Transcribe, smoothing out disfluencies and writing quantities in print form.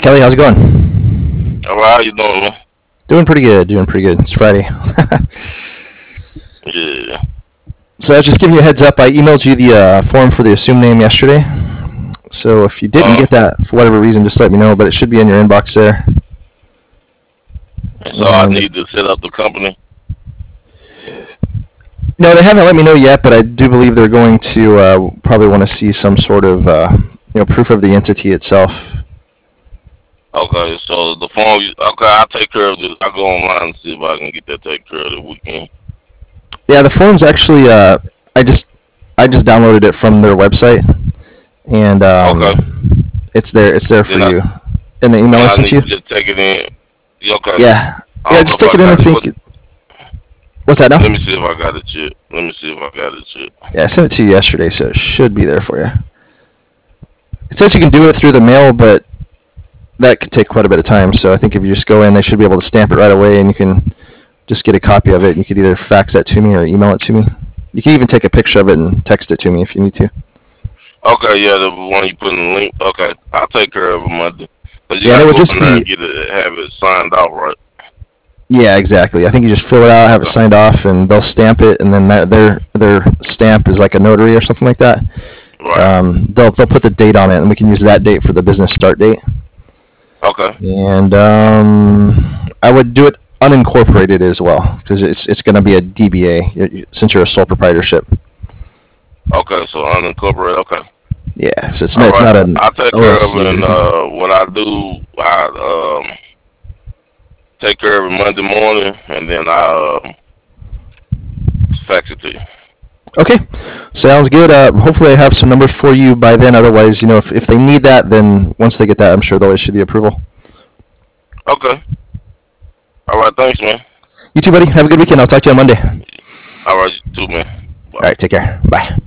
Kelly, how's it going? All right, how you doing, man? Doing pretty good, doing pretty good. It's Friday. Yeah. So I was just giving you a heads up. I emailed you the form for the assumed name yesterday. So if you didn't Uh, get that for whatever reason, just let me know. But it should be in your inbox there. so I And need to set up the company. no, they haven't let me know yet. But I do believe they're going to probably want to see some sort of proof of the entity itself. Okay, so the phone. Okay, I'll take care of this. I'll go online and see if I can get that taken care of this weekend. Yeah, the form's actually I just downloaded it from their website, and Okay. it's there for Then I you in the email I then I sent need you. to just take it in. Yeah, okay. Yeah, I yeah, don't know just if take I it in. I got it. think. What's that now? Let me see if I got it yet. Let me see if I got it yet. Yeah, I sent it to you yesterday, so it should be there for you. It says you can do it through the mail, but that could take quite a bit of time. So I think if you just go in, they should be able to stamp it right away, and you can just get a copy of it. And you could either fax that to me or email it to me. You can even take a picture of it and text it to me if you need to. Okay, yeah, the one you put in the link. Okay, I'll take care of it Monday. But you Yeah, and it gotta would go just in there and be. get it, have it signed out, right? Yeah, exactly. I think you just fill it out, have it Okay. signed off, and they'll stamp it, and then their stamp is like a notary or something like that. Right. They'll put the date on it, and we can use that date for the business start date. Okay. And I would do it unincorporated as well because it's going to be a DBA since you're a sole proprietorship. Okay. So unincorporated. Okay. Yeah, so it's All not it's right. not an I'll take care of LLC it, or and anything. what I do, I take care of it Monday morning, and then I fax it to you. Okay, sounds good. Hopefully, I have some numbers for you by then. Otherwise, if they need that, then once they get that, I'm sure they'll issue the approval. Okay. All right. Thanks, man. You too, buddy. Have a good weekend. I'll talk to you on Monday. All All right. You too, man. Bye. right, take care. Bye.